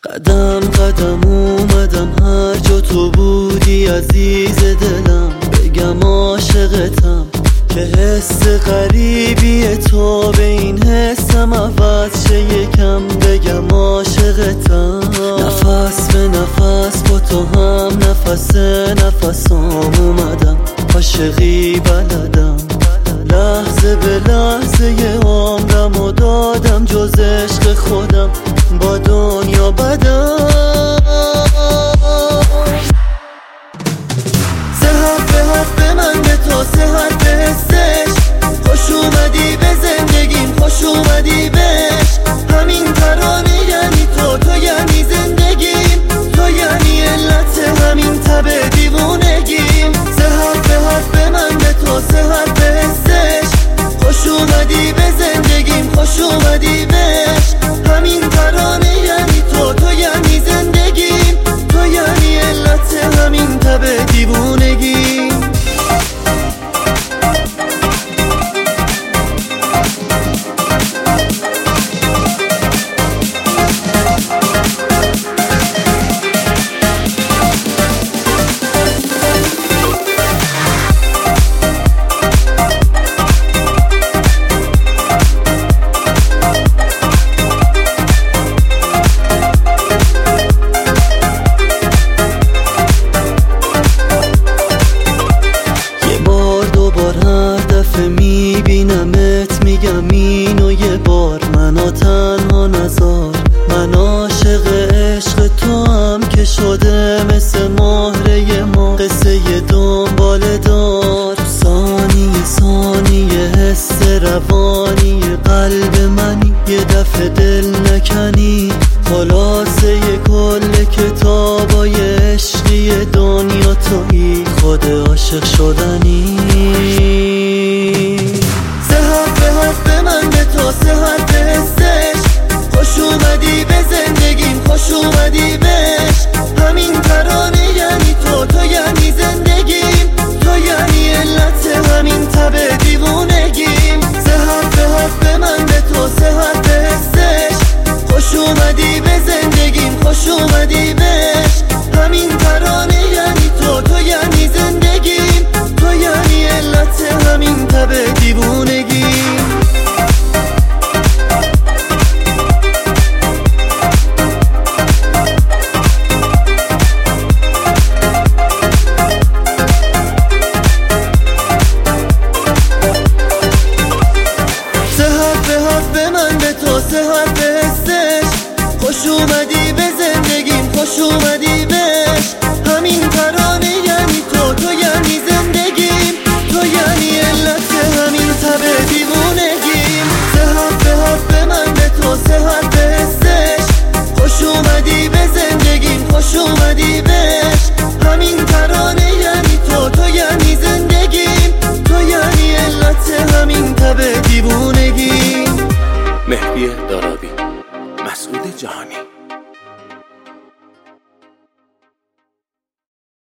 قدم قدم اومدم هر جا تو بودی عزیز دلم، بگم عاشقتم که حس غریبیه تو به این حسم عوض شه یکم، بگم عاشقتم. نفس به نفس با تو هم نفس نفسام اومدم، عاشقی بلدم، لحظه به لحظه عمرم و دادم جز عشق خودم با دنیا بدم. سه حرف به من به تو، سه حرف حسش، خوش اومدی به زندگیم، خوش اومدی بهش. همین ترانه یعنی تو یعنی زندگیم، تو یعنی علت همین تب دیوونگیم. سه حرف به من به تو، سه حرف حسش، خوش اومدی به زندگیم، خوش اومدی بهش. همین ترانه یعنی تو یعنی زندگیم، تو یعنی علت همین تب دیوونگیم. میبینمت میگم اینو یه بار، منو تنها نذار. من عاشق عشق تو هم که شده مثل مهره ما، قصه دنبال دار. ثانیه ثانیه حس روانی قلب منی، یه دفعه دل نکنی. خلاصه کل کتابای عشقی دنیا تویی، خود عاشق شدنی. به من به تو، سه حرف حسش، خوش اومدی به زندگیم، خوش اومدی بهش. همین ترانه یعنی تو یعنی زندگیم، تو یعنی علت همین تب دیوونگیم. سه حرف به من به تو، سه حرف حسش، خوش اومدی به زندگیم، خوش اومدی بهش. همین ترانه یعنی تو یعنی زندگیم، تو یعنی علت همین تب دیوونگیم. سه حرف به من به تو، سه حرف حسش، خوش اومدی